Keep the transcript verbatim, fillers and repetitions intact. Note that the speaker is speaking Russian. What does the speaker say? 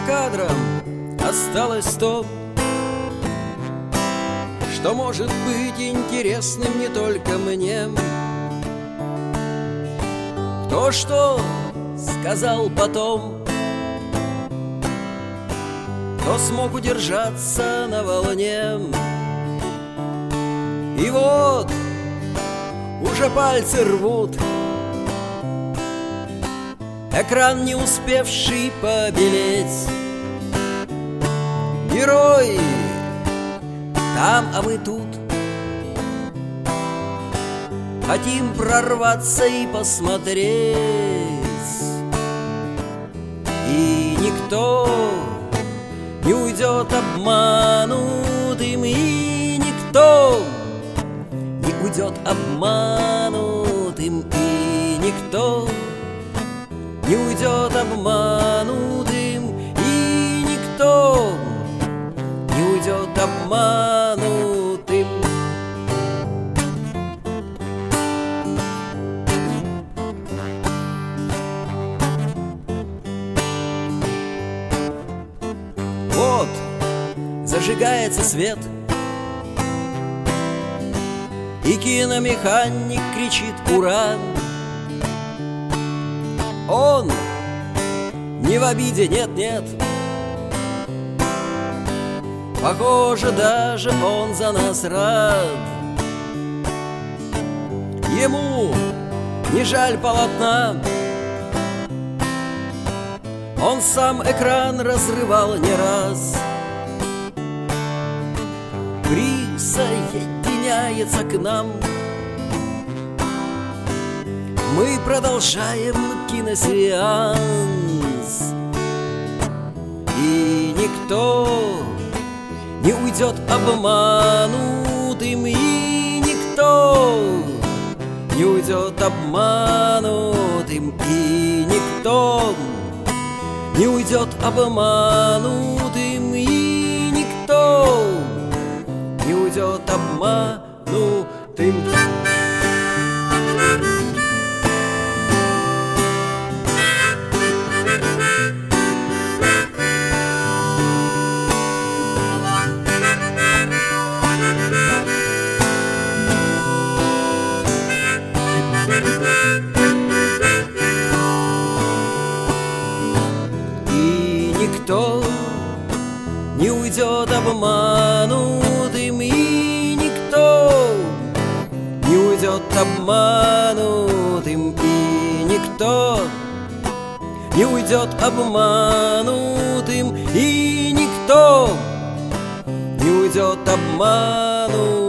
кадром осталось то, что может быть интересным не только мне. Кто что сказал потом, кто смог удержаться на волне. И вот уже пальцы рвут экран, не успевший побелеть. Герой там, а мы тут. Хотим прорваться и посмотреть. И никто не уйдет обманутым, и никто не уйдет обманутым, и никто не уйдет обманутым, и никто не уйдет обманутым. Вот зажигается свет, и киномеханик кричит «Ура!». Он не в обиде, нет-нет. Похоже, даже он за нас рад. Ему не жаль полотна. Он сам экран разрывал не раз. Присоединяется к нам. Мы продолжаем киносеанс. И никто не уйдет обманутым, и никто не уйдет обманутым, и никто не уйдет обманутым, и никто не уйдет обманутым. И никто не уйдет обманутым, и никто не уйдет обманутым, и никто не уйдет обманутым, и никто не уйдет обманутым.